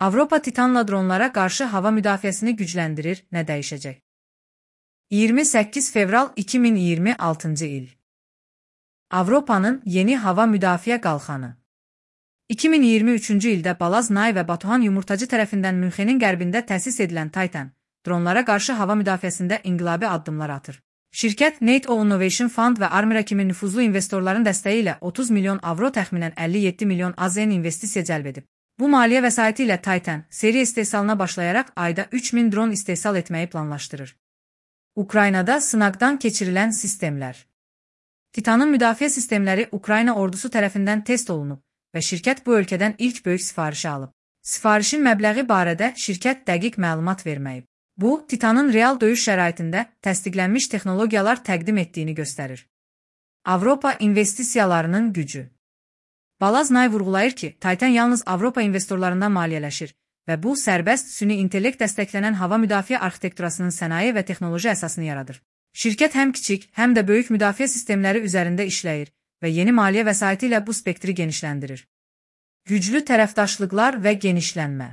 Avropa Titanla dronlara qarşı hava müdafiəsini gücləndirir, nə dəyişəcək? 28 fevral 2026-cı il. Avropanın yeni hava müdafiə qalxanı. 2023-cü ildə Balaznay və Batuhan Yumurtacı tərəfindən Münxenin qərbində təsis edilən Titan, dronlara qarşı hava müdafiəsində inqilabi addımlar atır. Şirkət NATO Innovation Fund və Armira kimi nüfuzlu investorların dəstəyi ilə 30 milyon avro təxminən 57 milyon AZN investisiya cəlb edib. Bu maliyyə vəsaiti ilə Titan, seri istehsalına başlayaraq ayda 3000 dron istehsal etməyi planlaşdırır. Ukraynada sınaqdan keçirilən sistemlər. Titanın müdafiə sistemləri Ukrayna ordusu tərəfindən test olunub və şirkət bu ölkədən ilk böyük sifarişi alıb. Sifarişin məbləği barədə şirkət dəqiq məlumat verməyib. Bu, Titanın real döyüş şəraitində təsdiqlənmiş texnologiyalar təqdim etdiyini göstərir. Avropa investisiyalarının gücü. Balaznay vurğulayır ki, Titan yalnız Avropa investorlarından maliyyələşir və bu, sərbəst süni intellekt dəstəklənən hava müdafiə arxitekturasının sənaye və texnoloji əsasını yaradır. Şirkət həm kiçik, həm də böyük müdafiə sistemləri üzərində işləyir və yeni maliyyə vəsaiti ilə bu spektri genişləndirir. Güclü tərəfdaşlıqlar və genişlənmə.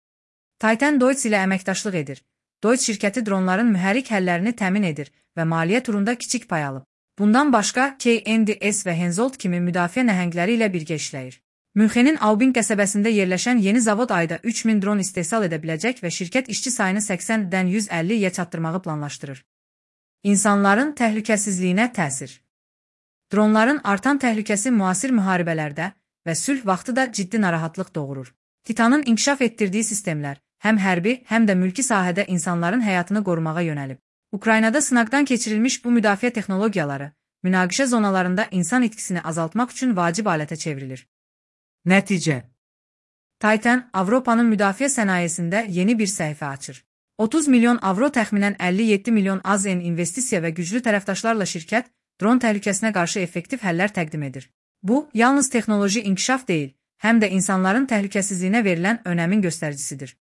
Titan Deutz ilə əməkdaşlıq edir. Deutz şirkəti dronların mühərrik həllərini təmin edir və maliyyə turunda kiçik pay alıb. Bundan başqa KNDS və Hensoldt kimi müdafiə nəhəngləri ilə birgə işləyir. Münxenin Aubing qəsəbəsində yerləşən yeni zavod ayda 3000 dron istehsal edə biləcək və şirkət işçi sayını 80-dən 150-yə çatdırmağı planlaşdırır. İnsanların təhlükəsizliyinə təsir. Dronların artan təhlükəsi müasir müharibələrdə və sülh vaxtı da ciddi narahatlıq doğurur. Titanın inkişaf etdirdiyi sistemlər həm hərbi, həm də mülki sahədə insanların həyatını qorumağa yönəlib. Ukraynada sınaqdan keçirilmiş bu müdafiə texnologiyaları münaqişə zonalarında insan itkisini azaltmaq üçün vacib alətə çevrilir. Nəticə. Titan, Avropanın müdafiə sənayesində yeni bir səhifə açır. 30 milyon avro təxminən 57 milyon AZN investisiya və güclü tərəfdaşlarla şirkət, dron təhlükəsinə qarşı effektiv həllər təqdim edir. Bu, yalnız texnoloji inkişaf deyil, həm də insanların təhlükəsizliyinə verilən önəmin göstəricisidir.